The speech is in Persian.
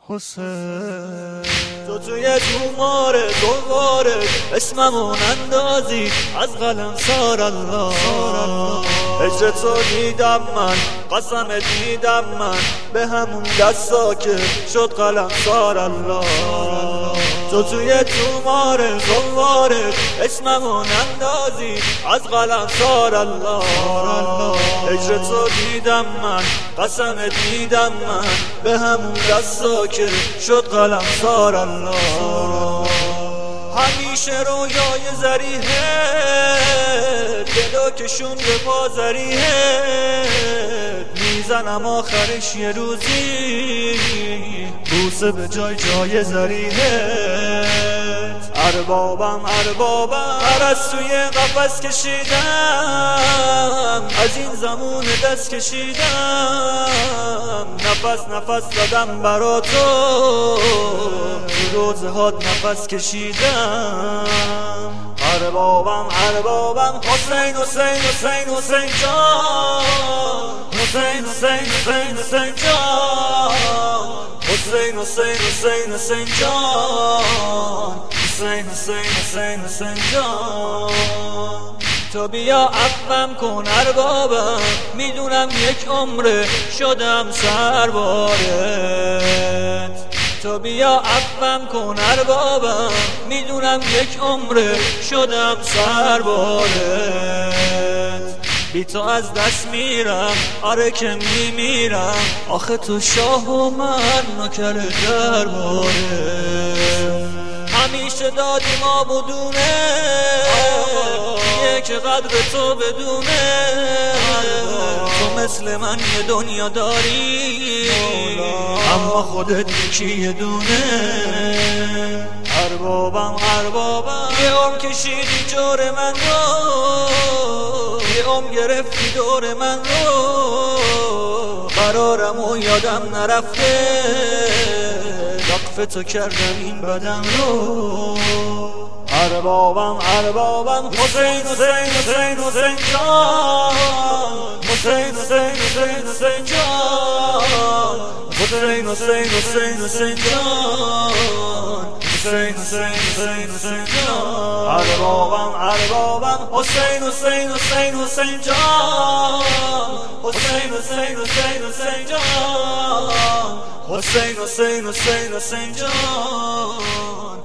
حسین تو توی دوباره اسممون اندازی از قلم سار الله هجر تو دیدم من قسم دیدم من به همون دستا که شد قلم سار الله تو توی دوباره اسممون اندازی از قلم سار الله هجر تو دیدم من قسم دیدم من به همون دستا که شد قلم سار الله همیشه رویای زریحه دلو کشون به پا زریحه میزنم آخرش یه روزی بوسه به جای زریحه اربابم توی قفس کشیدم از این زمون دست کشیدم نفس دادم برا تو روزهات نفس کشیدم اربابم حسین جان حسین جان تو بیا عفوم کن اربابم میدونم یک عمره شدم سربارت تو بیا عفوم کن اربابم میدونم یک عمره شدم سربارت بی تو از دست میرم آره که میمیرم آخه تو شاه و من نوکر دربارت همیشه دادی ما بدونه که قدر تو بدونه تو مثل من یه دنیا داری اما خودت یکی دونه اربابم یه عمر کشیدی جور من رو یه عمر گرفتی دور من رو قرارم و یادم نرفته وقف تو کردم این بدن رو اربابم حسین جان حسین جان اربابم حسین جان حسین جان